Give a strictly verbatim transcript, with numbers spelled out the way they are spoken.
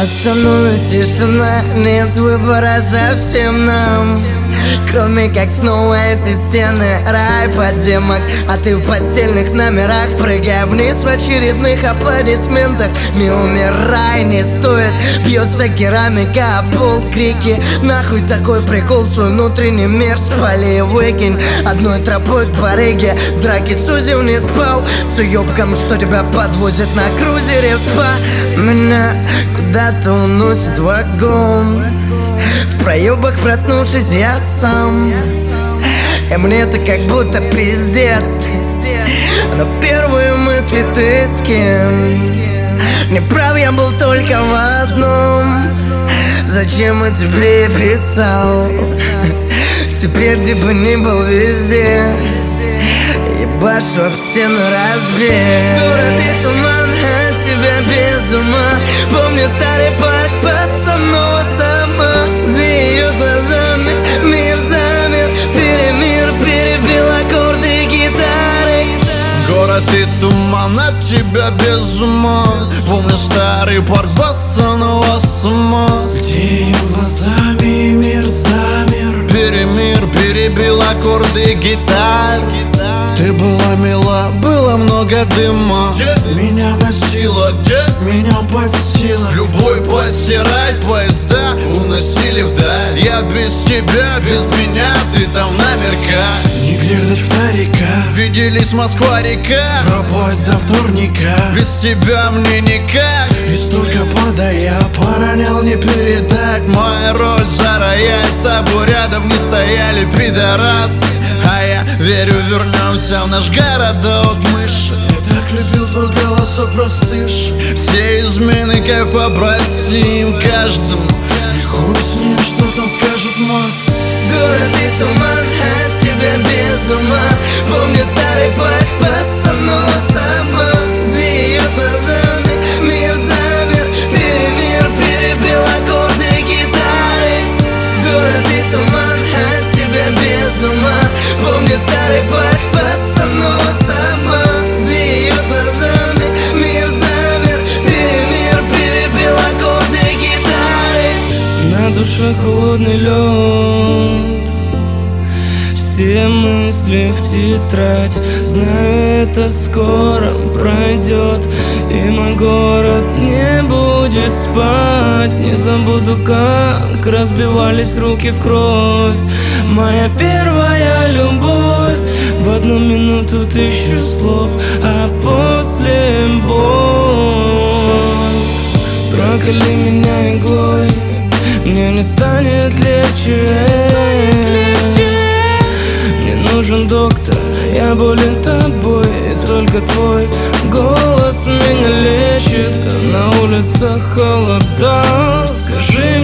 Остановит тишина, нет выбора совсем нам, кроме как снова эти стены, рай подземок. А ты в постельных номерах, прыгая вниз в очередных аплодисментах. Не умирай, не стоит, бьется керамика, а пол крики. Нахуй такой прикол, свой внутренний мир спали и выкинь. Одной тропой к барыге, с драки сузил не спал, с уёбком, что тебя подвозит на крузере в спа. Меня куда-то уносит вагон, в проебах проснувшись я сам. И мне-то как будто пиздец, но первые мысли ты с кем? Не прав я был только в одном: зачем я тебе писал? Теперь где бы ни был везде, ебашу об стену разбей. Город и туман, от тебя без ума. Помню старый парк, пацанова сама. За ее глазами мир замер, перемир перебил аккорды гитары. Город и туман, от тебя без ума. Помню старый парк, пацанова сама. Где ее глазами мир замер, Перемир перебил аккорды гитар. Ты была мила, было много дыма. меня носило, Где меня подсило. любовь постирать, поезда уносили вдаль. Я без тебя, без меня, ты там наверняка. Нигде ждать вторика, Виделись Москва-река, пропасть до вторника. без тебя мне никак. И столько подая, поронял не передать. Моя роль зарая, с тобой рядом не стояли пидорасы. А я верю, вернемся в наш городок мыши. Я так любил твой голосок простывший. Все измены кайфа простим каждому. И хуй с ним, что там скажет мать. Город и туман, от тебя без ума. Помню старый парк, пацанова сама. За ее глазами мир замер, перемир перебил аккорды гитары. Город и туман, от тебя без ума. Помню старый парк, пацанова сама. За ее глазами мир замер, перемир перебил аккорды гитары. На душе холодный лед, все мысли в тетрадь. Знаю, это скоро пройдет, и мой город не будет спать. Не забуду, как разбивались руки в кровь. Моя первая любовь, в одну минуту тысячу слов, а после боль. Проколи меня иглой, мне не станет легче. Мне нужен доктор, я болен тобой. И только твой голос меня лечит. На улицах холода, скажи